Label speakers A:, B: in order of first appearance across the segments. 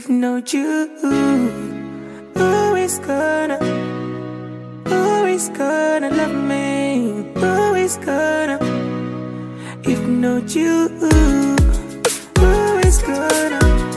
A: Not you, who is gonna love me? Who is gonna, if not you, who is gonna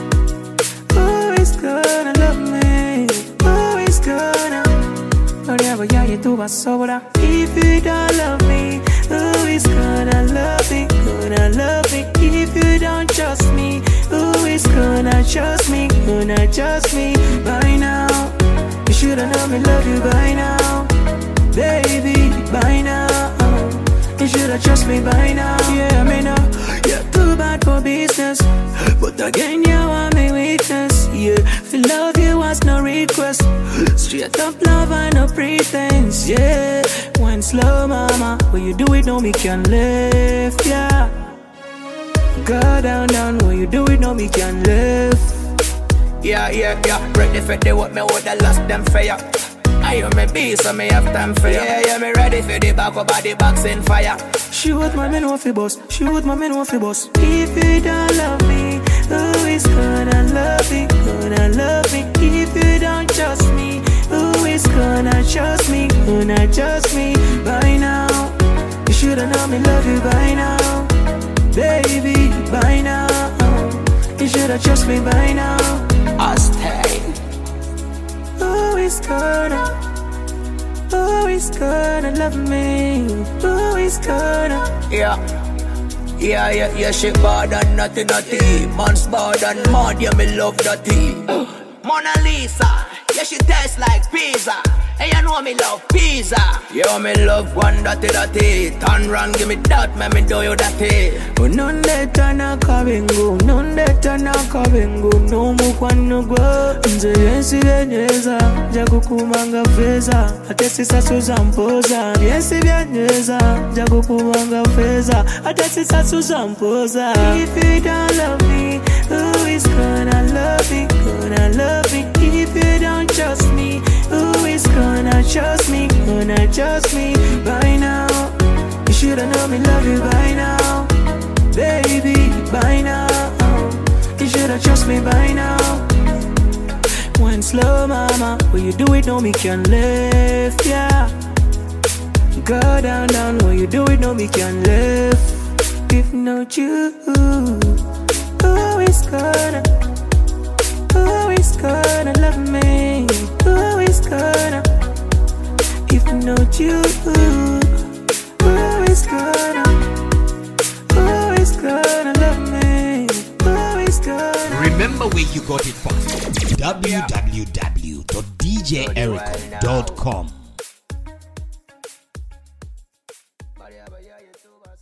A: love me? Who is gonna, whatever you do, I sobra. If you don't love me, who is gonna love me? Gonna love me. If you don't trust me, who is gonna trust me? Gonna trust me by now. You should've known me love you by now, baby, by now. You should've trust me by now. Yeah, I mean, you're too bad for business, but again, you are my weakness. Yeah, for love you was no request, straight up love and no pretense. Yeah, when slow, mama, when you do it, no me can live. Yeah, go down, down, when you do it, no me can live.
B: Yeah. Ready for the what me woulda lost them for ya. I am a beast, so me have time for ya. Yeah, me ready for the back up the box in fire.
A: Shoot my men off the bus, shoot my men off the bus. If you don't love me, who is gonna love me? Gonna love me. If you don't trust me, who is gonna trust me? Gonna trust me by now. You should've known me love you by now, baby, by now. You should've trust me by now.
B: I stay.
A: Who is gonna love me? Who is gonna?
B: Yeah, she bad and naughty. Man's bad and mad, yeah, me love dirty. Mona Lisa, yeah, she tastes like pizza. And you know me love pizza. Yeah, me love one dirty. Turn round, give me that, me do you dirty.
A: None that na kabengo, none that na kabengo, no mukwano go. Nze yensi byenyeza, jakukumanga feza. Atesi sasu zampoza, yensi byenyeza, jakukumanga feza. Atesi sasu zampoza. If you don't love me, who is gonna love me? Gonna love me. If you don't trust me, who is gonna trust me? Gonna trust me by now. You should've known me love you by now, baby, by now. You should've trust me by now. When slow, mama, when you do it, no me can live. Yeah, go down, down, when you do it, no me can live. If not you, who is gonna love me? Who is gonna, if not you, who is gonna love me? Who is gonna?
C: Remember where you got it from. www.djericom.com